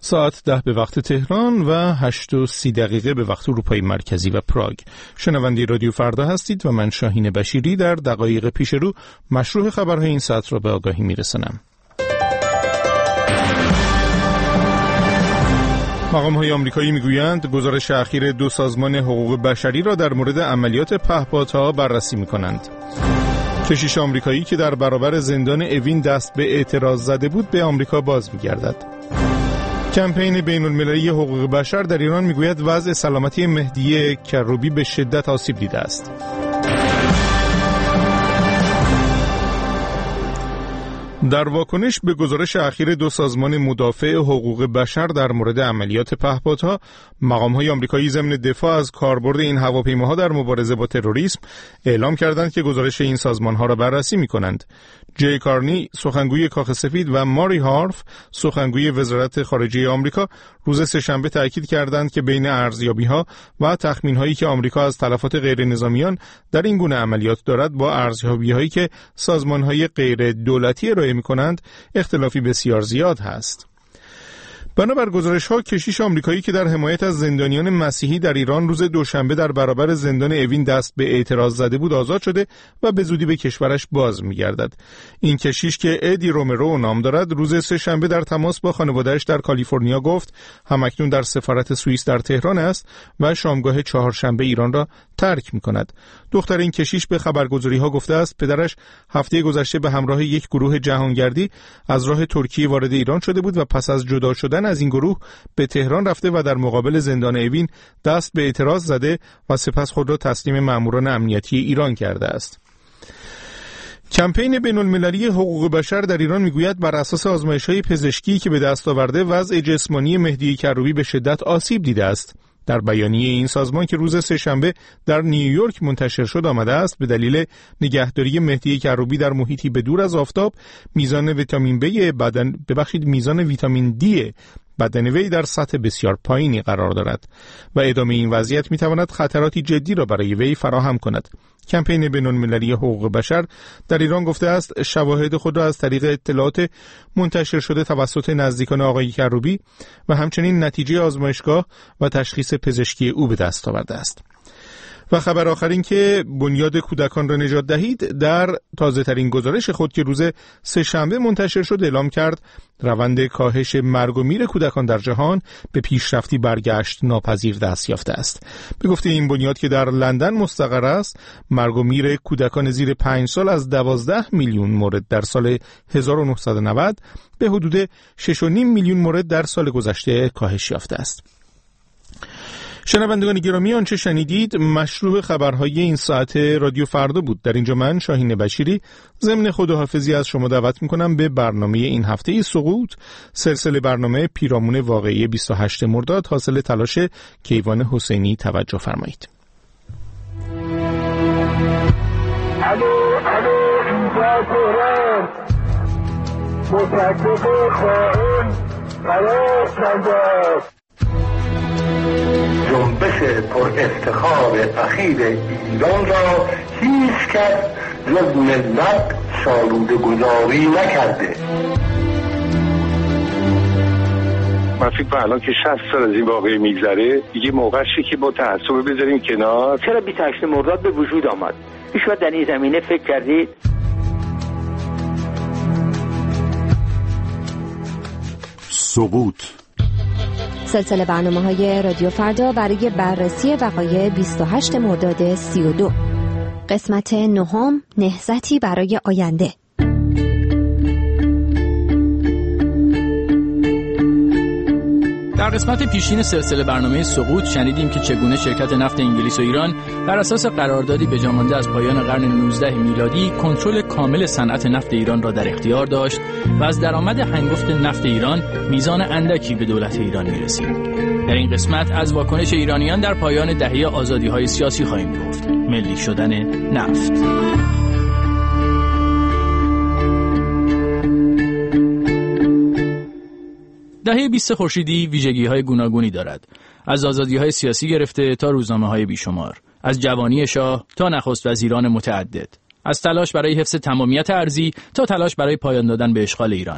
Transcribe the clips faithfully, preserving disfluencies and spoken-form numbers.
ساعت ده به وقت تهران و هشت و سی دقیقه به وقت اروپای مرکزی و پراگ. شنونده رادیو فردا هستید و من شاهین بشیری در دقایق پیش رو مشروع خبرهای این ساعت را به آگاهی میرسانم. مقام‌های آمریکایی میگویند گزارش اخیر دو سازمان حقوق بشری را در مورد عملیات پهپادها بررسی می‌کنند. کشیش آمریکایی که در برابر زندان اوین دست به اعتراض زده بود به آمریکا باز می‌گردد. کمپین بین‌المللی حقوق بشر در ایران میگوید وضع سلامتی مهدی کروبی به شدت آسیب دیده است. در واکنش به گزارش اخیر دو سازمان مدافع حقوق بشر در مورد عملیات پهپادها، مقام‌های آمریکایی ضمن دفاع از کاربرد این هواپیماها در مبارزه با تروریسم اعلام کردند که گزارش این سازمان‌ها را بررسی می‌کنند. جی کارنی، سخنگوی کاخ سفید، و ماری هارف، سخنگوی وزارت خارجه آمریکا، روز سه‌شنبه تاکید کردند که بین ارزیابی‌ها و تخمین‌هایی که آمریکا از تلفات غیرنظامیان در این گونه عملیات دارد با ارزیابی‌هایی که سازمان‌های غیر دولتی ارائه می‌کنند اختلافی بسیار زیاد هست. بنابر گزارش‌ها، کشیش آمریکایی که در حمایت از زندانیان مسیحی در ایران روز دوشنبه در برابر زندان اوین دست به اعتراض زده بود آزاد شده و به زودی به کشورش باز می‌گردد. این کشیش که ادی رومرو نام دارد، روز سه‌شنبه در تماس با خانواده‌اش در کالیفرنیا گفت همکنون در سفارت سوئیس در تهران است و شامگاه چهارشنبه ایران را ترک می‌کند. دختر این کشیش به خبرگزاری‌ها گفته است پدرش هفته گذشته به همراه یک گروه جهانگردی از راه ترکیه وارد ایران شده بود و پس از جدا شدن از این گروه به تهران رفته و در مقابل زندان اوین دست به اعتراض زده و سپس خود را تسلیم ماموران امنیتی ایران کرده است. کمپین بین‌المللی حقوق بشر در ایران میگوید بر اساس آزمایش‌های پزشکی که به دست آورده وضع جسمانی مهدی کروبی به شدت آسیب دیده است. در بیانیه این سازمان که روز سه‌شنبه در نیویورک منتشر شد آمده است به دلیل نگهداری مهدی کروبی در محیطی به دور از آفتاب، میزان ویتامین بی بدن ببخشید میزان ویتامین دی بدن وی در سطح بسیار پایینی قرار دارد و ادامه این وضعیت میتواند خطراتی جدی را برای وی فراهم کند. کمپین بین‌المللی حقوق بشر در ایران گفته است شواهد خود را از طریق اطلاعات منتشر شده توسط نزدیکان آقای کروبی و همچنین نتیجه آزمایشگاه و تشخیص پزشکی او به دست آورده است. و خبر آخر این که بنیاد کودکان را نجات دهید در تازه ترین گزارش خود که روز سه‌شنبه منتشر شد اعلام کرد روند کاهش مرگ و میر کودکان در جهان به پیشرفتی برگشت ناپذیر دست یافته است. به گفته این بنیاد که در لندن مستقر است، مرگ و میر کودکان زیر پنج سال از دوازده میلیون مورد در سال هزار و نهصد و نود به حدود شش و نیم میلیون مورد در سال گذشته کاهش یافته است. شنوندگان گرامی، آنچه شنیدید مشروع خبرهای این ساعت رادیو فردا بود. در اینجا من شاهین بشیری ضمن خداحافظی از شما دعوت میکنم به برنامه این هفته سقوط، سلسله برنامه پیرامون واقعی بیست و هشتم مرداد حاصل تلاش کیوان حسینی توجه فرمایید. الو الو اینجا تهران، متکب خائن قرار شده. جنبش پر افتخار اخیر ایران را هیچ کس جز ملت سالوده گذاری نکرده. من فکر کنم الان که شصت سال از این واقعه میگذره دیگه موقعشه که با تعصب بذاریم کنار. چرا بیست و هشتم مرداد به وجود آمد؟ هیچ وقت در این زمینه فکر کردید؟ سقوط، سلسله برنامه‌های رادیو فردا برای بررسی وقایع بیست و هشتم مرداد سی و دو. قسمت نهم، نهضتی برای آینده. در قسمت پیشین سلسله برنامه سقوط شنیدیم که چگونه شرکت نفت انگلیس و ایران بر اساس قراردادی به جا مانده از پایان قرن نوزدهم میلادی کنترل کامل صنعت نفت ایران را در اختیار داشت و از درآمد هنگفت نفت ایران میزان اندکی به دولت ایران می‌رسید. در این قسمت از واکنش ایرانیان در پایان دهه آزادی‌های سیاسی خواهیم گفت. ملی شدن نفت. دهه بیست خورشیدی ویژگی‌های گوناگونی دارد. از آزادی‌های سیاسی گرفته تا روزنامه‌های بیشمار، از جوانی شاه تا نخست وزیران متعدد، از تلاش برای حفظ تمامیت ارضی تا تلاش برای پایان دادن به اشغال ایران.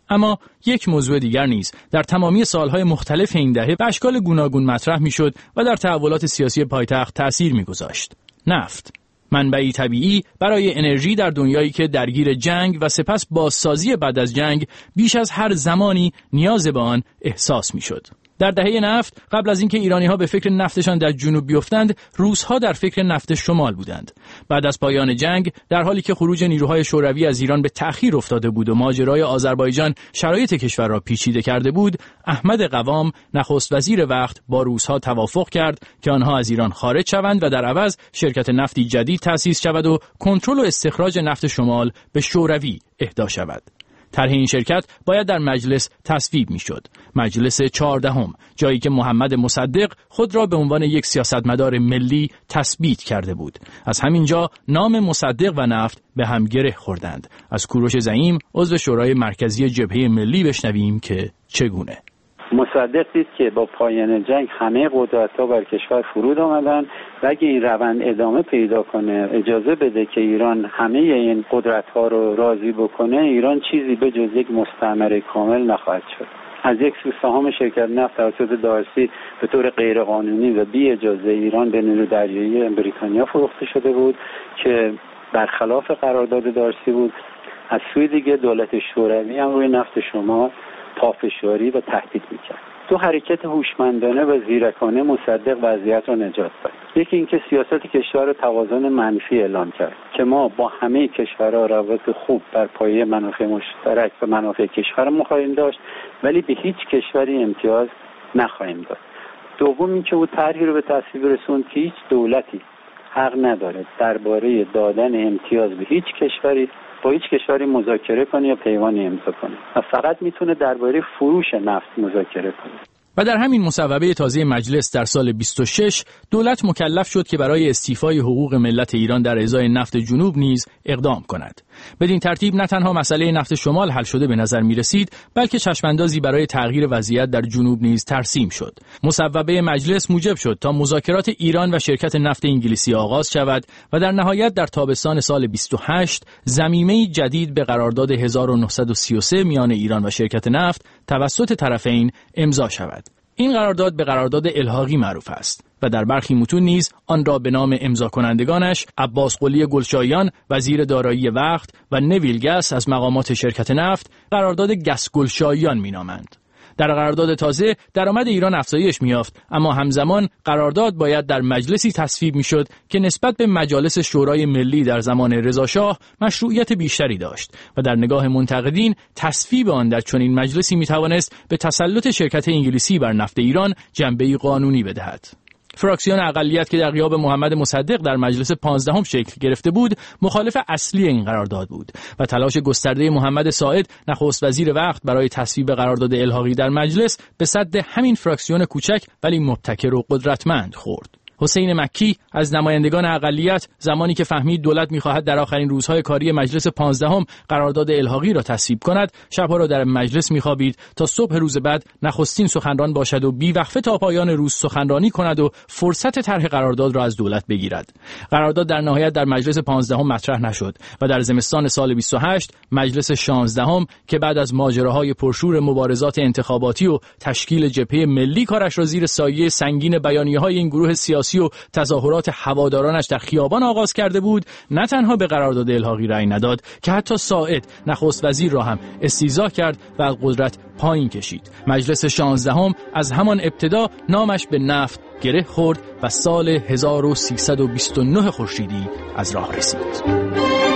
اما یک موضوع دیگر نیز در تمامی سالهای مختلف این دهه به اشکال گوناگون مطرح میشد و در تحولات سیاسی پایتخت تأثیر میگذاشت: نفت. منبعی طبیعی برای انرژی در دنیایی که درگیر جنگ و سپس بازسازی بعد از جنگ بیش از هر زمانی نیاز به آن احساس میشد. در دهه نفت، قبل از اینکه ایرانی‌ها به فکر نفتشان در جنوب بیفتند، روس‌ها در فکر نفت شمال بودند. بعد از پایان جنگ، در حالی که خروج نیروهای شوروی از ایران به تأخیر افتاده بود و ماجرای آذربایجان شرایط کشور را پیچیده کرده بود، احمد قوام، نخست وزیر وقت، با روس‌ها توافق کرد که آنها از ایران خارج شوند و در عوض شرکت نفتی جدید تأسیس شود و کنترل و استخراج نفت شمال به شوروی اهدا شود. طرح این شرکت باید در مجلس تصویب میشد. مجلس چهاردهم، جایی که محمد مصدق خود را به عنوان یک سیاستمدار ملی تثبیت کرده بود. از همینجا نام مصدق و نفت به هم گره خوردند. از کوروش زعیم، عضو شورای مرکزی جبهه ملی، بشنویم که چگونه. مصدق دید که با پایان جنگ همه قدرت‌ها بر کشور فرود آمدن و اگه این روند ادامه پیدا کنه، اجازه بده که ایران همه این قدرت‌ها رو راضی بکنه، ایران چیزی به جز یک مستعمره کامل نخواهد شد. از یک سو سهام شرکت نفت توسط دارسی به طور غیرقانونی و بی اجازه ایران به نیروی دریایی بریتانیا فروخته شده بود که برخلاف قرارداد دارسی بود. از سوی دیگه دولت شوروی هم روی نفت شمال پافشاری و تهدید میکرد. تو حرکت هوشمندانه و زیرکانه مصدق وضعیت را نجات داد. یکی اینکه سیاست کشور را توازن منفی اعلام کرد که ما با همه کشورها روابط خوب بر پایه منافع مشترک و منافع کشور خواهیم داشت، ولی به هیچ کشوری امتیاز نخواهیم داد. دوم اینکه او طرحی رو به تصویب رسوند که هیچ دولتی حق نداره درباره دادن امتیاز به هیچ کشوری با هیچ کشوری مذاکره کنه یا پیمانی امضا کنه و فقط میتونه درباره فروش نفت مذاکره کنه. و در همین مصوبه تازه مجلس در سال بیست و شش دولت مکلف شد که برای استیفای حقوق ملت ایران در ازای نفت جنوب نیز اقدام کند. بدین ترتیب نه تنها مسئله نفت شمال حل شده به نظر می رسید، بلکه چشماندازی برای تغییر وضعیت در جنوب نیز ترسیم شد. مصوبه مجلس موجب شد تا مذاکرات ایران و شرکت نفت انگلیسی آغاز شود و در نهایت در تابستان سال بیست و هشت ضمیمه‌ای جدید به قرارداد هزار و نهصد و سی و سه میان ایران و شرکت نفت توسط طرفین امضا شود. این قرارداد به قرارداد الحاقی معروف است و در برخی متون نیز آن را به نام امضا کنندگانش عباس قلی گلشاییان وزیر دارایی وقت و نویل گس از مقامات شرکت نفت قرارداد گس گلشاییان مینامند. در قرارداد تازه درآمد ایران افزایش می‌یافت، اما همزمان قرارداد باید در مجلسی تصویب می‌شد که نسبت به مجالس شورای ملی در زمان رضاشاه مشروعیت بیشتری داشت و در نگاه منتقدین تصویب آن در چنین مجلسی می‌توانست به تسلط شرکت انگلیسی بر نفت ایران جنبه‌ای قانونی بدهد. فراکسیون اقلیت که در غیاب محمد مصدق در مجلس پانزدهم شکل گرفته بود، مخالف اصلی این قرارداد بود و تلاش گسترده محمد ساعد نخست وزیر وقت برای تصویب قرارداد الحاقی در مجلس به سد همین فراکسیون کوچک ولی مبتکر و قدرتمند خورد. حسین مکی از نمایندگان اقلیت زمانی که فهمید دولت می‌خواهد در آخرین روزهای کاری مجلس پانزدهم قرارداد الحاقی را تصویب کند، شب‌ها را در مجلس می‌خوابید تا صبح روز بعد نخستین سخنران باشد و بی‌وقفه تا پایان روز سخنرانی کند و فرصت طرح قرارداد را از دولت بگیرد. قرارداد در نهایت در مجلس پانزدهم مطرح نشد و در زمستان سال بیست و هشت مجلس شانزدهم که بعد از ماجراهای پرشور مبارزات انتخاباتی و تشکیل جبهه ملی کارش را زیر سایه سنگین بیانیه‌های این گروه سیاسی و تظاهرات هوادارانش در خیابان آغاز کرده بود، نه تنها به قرارداد الحاقی رأی نداد که حتی ساعد نخست وزیر را هم استیضاح کرد و از قدرت پایین کشید. مجلس شانزدهم از همان ابتدا نامش به نفت گره خورد و سال هزار و سیصد و بیست و نه خورشیدی از راه رسید.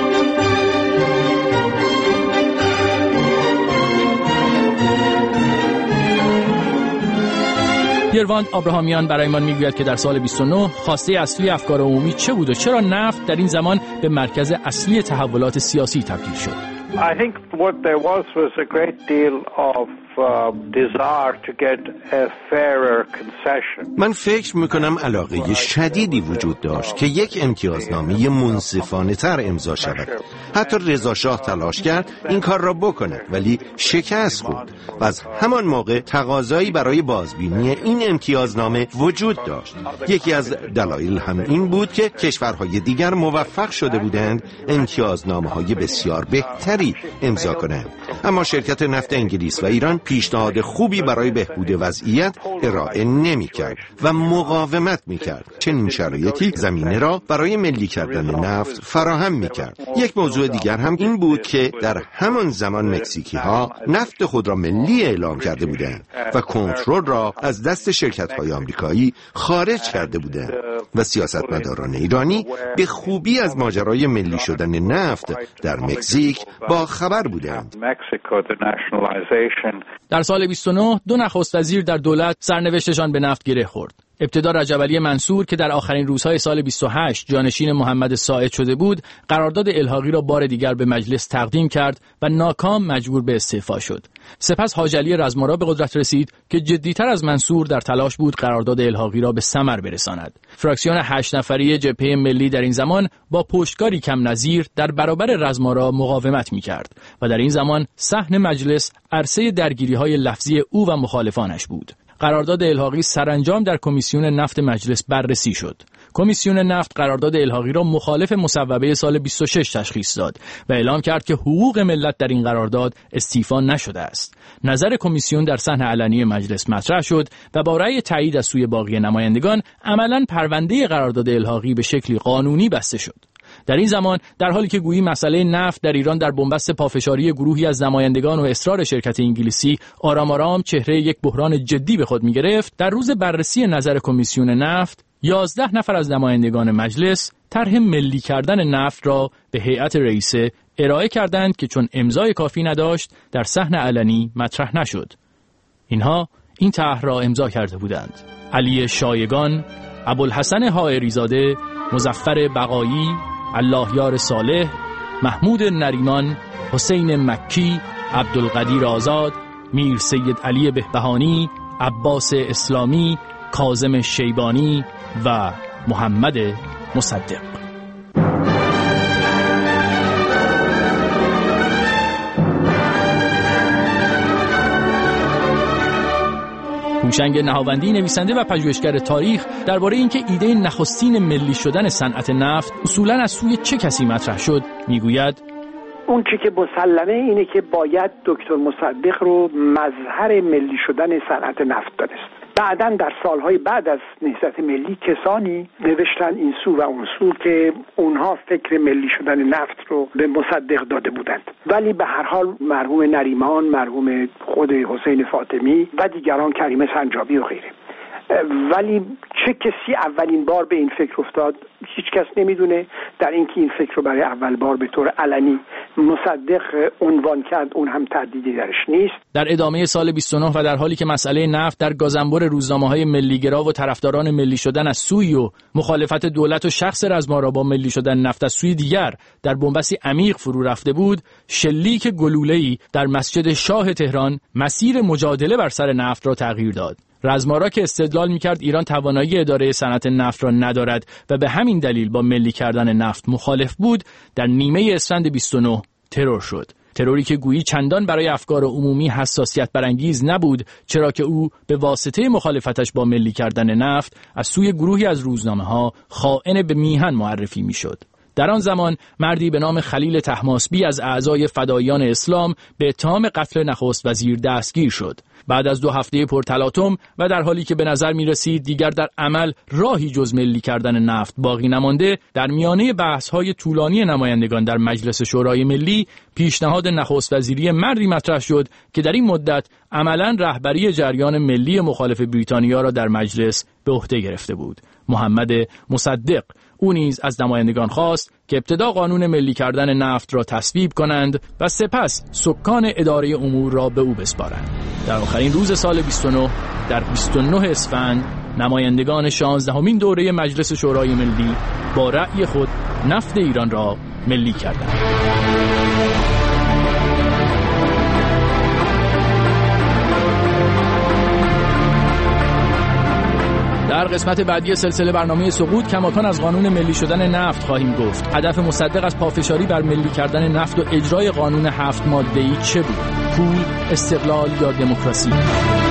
یرواند آبراهامیان برایمان میگوید که در سال بیست و نه خواسته اصلی افکار عمومی چه بود و چرا نفت در این زمان به مرکز اصلی تحولات سیاسی تبدیل شد. I think what there was was a great deal of uh, desire to get a fairer concession. من فکر میکنم علاقه شدیدی وجود داشت که یک امتیازنامه منصفانه تر امضا شود. حتی رضا شاه تلاش کرد این کار را بکند ولی شکست خورد و از همان موقع تقاضایی برای بازبینی این امتیازنامه وجود داشت. یکی از دلایل هم این بود که کشورهای دیگر موفق شده بودند امتیازنامه‌های بسیار بهتری امضا کنند. اما شرکت نفت انگلیس و ایران پیشنهاد خوبی برای بهبود وضعیت ارائه نمی‌کرد و مقاومت می‌کرد. چنین شرایطی زمینه را برای ملی کردن نفت فراهم می‌کرد. یک موضوع دیگر هم این بود که در همان زمان مکزیکی‌ها نفت خود را ملی اعلام کرده بودند و کنترل را از دست شرکت‌های آمریکایی خارج کرده بودند و سیاستمداران ایرانی به خوبی از ماجرای ملی شدن نفت در مکزیک با خبر بودند. در سال بیست و نه دو نخست وزیر در دولت سرنوشتشان به نفت گره خورد. ابتدا رجب علی منصور که در آخرین روزهای سال بیست و هشت جانشین محمد ساعد شده بود، قرارداد الحاقی را بار دیگر به مجلس تقدیم کرد و ناکام مجبور به استعفا شد. سپس حاج علی رزمارا به قدرت رسید که جدی‌تر از منصور در تلاش بود قرارداد الحاقی را به ثمر برساند. فراکسیون هشت نفری جبهه ملی در این زمان با پشتکاری کم نظیر در برابر رزمارا مقاومت می‌کرد و در این زمان صحن مجلس عرصه درگیری‌های لفظی او و مخالفانش بود. قرارداد الحاقی سرانجام در کمیسیون نفت مجلس بررسی شد. کمیسیون نفت قرارداد الحاقی را مخالف مصوبه سال بیست و شش تشخیص داد و اعلام کرد که حقوق ملت در این قرارداد استیفا نشده است. نظر کمیسیون در صحن علنی مجلس مطرح شد و با رأی تایید از سوی باقی نمایندگان عملاً پرونده قرارداد الحاقی به شکلی قانونی بسته شد. در این زمان در حالی که گویی مسئله نفت در ایران در بنبست پافشاری گروهی از نمایندگان و اصرار شرکت انگلیسی آرام آرام چهره یک بحران جدی به خود می‌گرفت، در روز بررسی نظر کمیسیون نفت یازده نفر از نمایندگان مجلس طرح ملی کردن نفت را به هیئت رئیسه ارائه کردند که چون امضای کافی نداشت در صحن علنی مطرح نشد. اینها این طرح را امضا کرده بودند: علی شایگان، ابوالحسن حائری‌زاده، مظفر بقایی، اللهیار صالح، محمود نریمان، حسین مکی، عبدالقدیر آزاد، میر سید علی بهبهانی، عباس اسلامی، کاظم شیبانی و محمد مصدق. هوشنگ نهاوندی، نویسنده و پژوهشگر تاریخ، درباره اینکه ایده نخستین ملی شدن صنعت نفت اصولاً از سوی چه کسی مطرح شد میگوید: اون چی که مسلمه اینه که باید دکتر مصدق رو مظهر ملی شدن صنعت نفت دانست. بعداً در سالهای بعد از نهضت ملی کسانی نوشتن این سو و اون سو که اونها فکر ملی شدن نفت رو به مصدق داده بودند، ولی به هر حال مرحوم نریمان، مرحوم خود حسین فاطمی و دیگران، کریم سنجابی و غیره. ولی چه کسی اولین بار به این فکر افتاد هیچ کس نمیدونه. در اینکه این فکر رو برای اول بار به طور علنی مصدق عنوان کرد اون هم تردیدی درش نیست. در ادامه سال بیست و نه و در حالی که مسئله نفت در گازنبر روزنامه‌های ملی‌گرا و طرفداران ملی شدن از سوی و مخالفت دولت و شخص رزمارا با ملی شدن نفت از سوی دیگر در بنبستی عمیق فرو رفته بود، شلیک گلوله‌ای در مسجد شاه تهران مسیر مجادله بر سر نفت را تغییر داد. رزمارا که استدلال می‌کرد ایران توانایی اداره صنعت نفت را ندارد و به همین دلیل با ملی کردن نفت مخالف بود، در نیمه اسفند بیست و نه ترور شد. تروری که گویی چندان برای افکار عمومی حساسیت برانگیز نبود، چرا که او به واسطه مخالفتش با ملی کردن نفت از سوی گروهی از روزنامه‌ها خائن به میهن معرفی می‌شد. در آن زمان مردی به نام خلیل طهماسبی از اعضای فدایان اسلام به اتهام قتل نخست وزیر دستگیر شد. بعد از دو هفته پرتلاطم و در حالی که به نظر می رسید دیگر در عمل راهی جز ملی کردن نفت باقی نمانده، در میانه بحث‌های طولانی نمایندگان در مجلس شورای ملی پیشنهاد نخست وزیری مردی مطرح شد که در این مدت عملاً رهبری جریان ملی مخالف بریتانیا را در مجلس به عهده گرفته بود: محمد مصدق. او نیز از نمایندگان خواست که ابتدا قانون ملی کردن نفت را تصویب کنند و سپس سکان اداره امور را به او بسپارند. در آخرین روز سال بیست و نه، در بیست و نه اسفند، نمایندگان شانزدهمین دوره مجلس شورای ملی با رأی خود نفت ایران را ملی کردند. در قسمت بعدی سلسله برنامه سقوط کماکان از قانون ملی شدن نفت خواهیم گفت. هدف مصدق از پافشاری بر ملی کردن نفت و اجرای قانون هفت ماده‌ای چه بود؟ پول، استقلال یا دموکراسی؟